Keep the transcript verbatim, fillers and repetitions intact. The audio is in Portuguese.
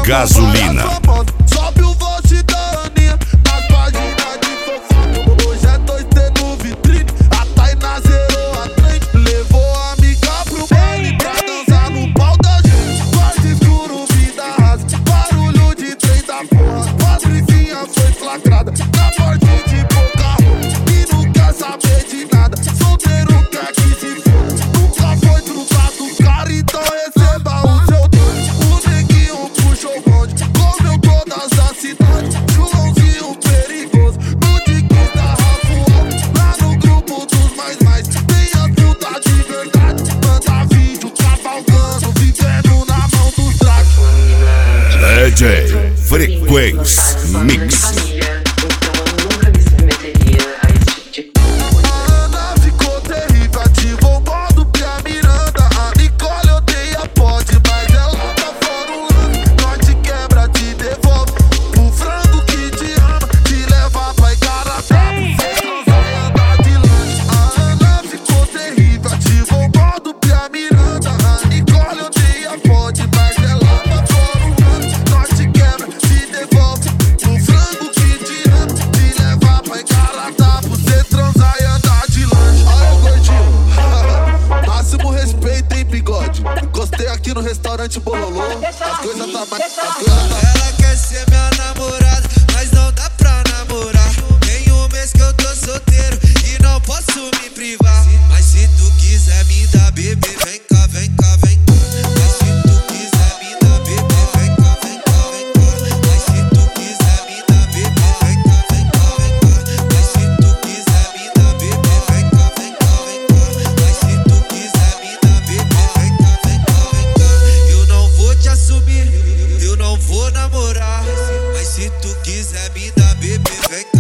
gasolina. Sobe o vote da Aninha nas páginas de fofoca. Hoje é dois T no vitrine, a Tainá zerou a trem. Levou a amiga pro baile pra dançar no pau da gente. Quarto escuro, vida rasa, barulho de trem da porra. Patricinha foi flagrada na porta de pouca roupa e não quer saber de nada. Solteiro quer que se for, nunca foi trocado cara, então receba o seu dono. O neguinho puxou o bonde, comeu todas as cidades. Joãozinho perigoso, no dique da Rafuel. Lá no grupo dos mais mais, tem as putas de verdade. Manda vídeo cavalgando, vivendo na mão dos dragos. D J Frequência Mix. Gostei aqui no restaurante Bololô. As coisas tá mais. Ela quer ser minha namorada, mas não dá pra namorar. Tem um mês que eu tô solteiro e não posso me privar. Mas se tu quiser me dar bebê, vem cá, vem cá, vem cá. Mas se tu quiser me dar bebê, vem cá, vem cá, vem cá. Mas se tu quiser me dar bebê, vem cá, vem cá, vem cá. Mas se tu quiser me dar bebê, vem cá, vem cá, vem cá. Mas se tu quiser me dar bebê, vem cá, vem cá, vem cá. Eu não vou te assumir, eu não vou namorar. Mas se tu quiser me dar bebê, vem cá.